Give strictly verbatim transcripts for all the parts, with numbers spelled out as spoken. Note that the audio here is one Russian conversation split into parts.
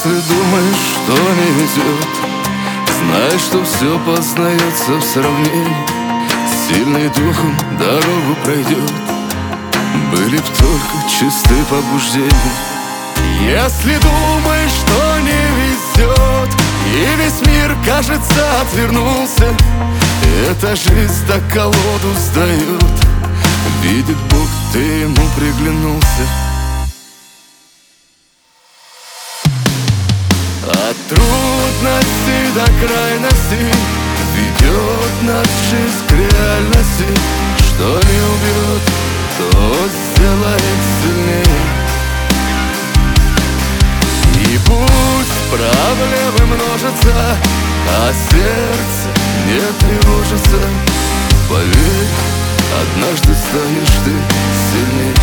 Если думаешь, что не везет, знай, что все познается в сравнении. Сильный духом дорогу пройдет, были б только чисты побуждения. Если думаешь, что не везет, и весь мир, кажется, отвернулся, эта жизнь так колоду сдает. Видит Бог, ты ему приглянулся. От трудностей до крайности ведет нас жизнь к реальности. Что не убьет, то сделает сильнее. И пусть проблемы множатся, а сердце не тревожится, поверь, однажды станешь ты сильнее.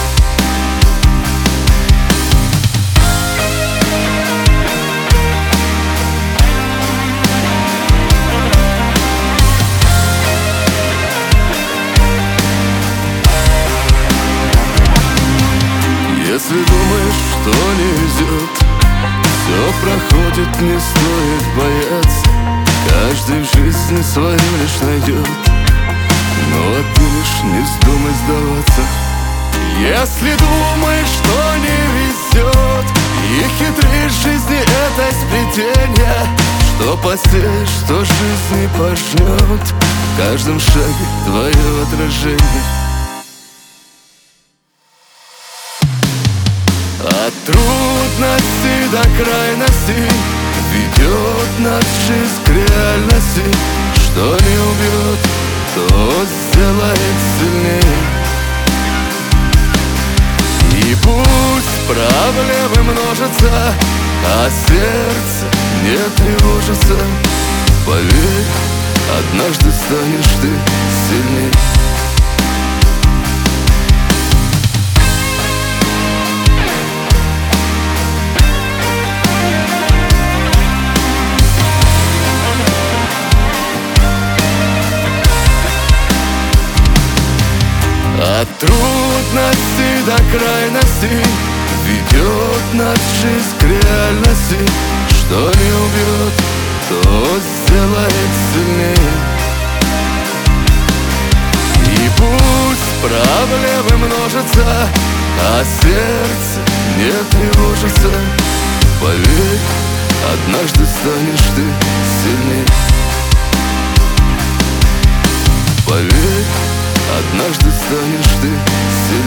Если думаешь, что не везет, все проходит, не стоит бояться. Каждый в жизни свою лишь найдет, но а ты лишь не вздумай сдаваться. Если думаешь, что не везет, и хитришь жизни это сплетение, что посеешь, что жизнь не пожнет, в каждом шаге твое отражение. От трудностей до крайности ведет нас жизнь к реальности. Что не убьет, то сделает сильнее. И пусть проблемы множатся, а сердце не тревожится, поверь, однажды станешь ты сильнее. От трудностей до крайности ведет нас жизнь к реальности. Что не убьет, то сделает сильнее. И пусть проблемы множатся, а сердце не тревожится, поверь, однажды станешь ты сильнее. Поверь, однажды станешь ты сильнее.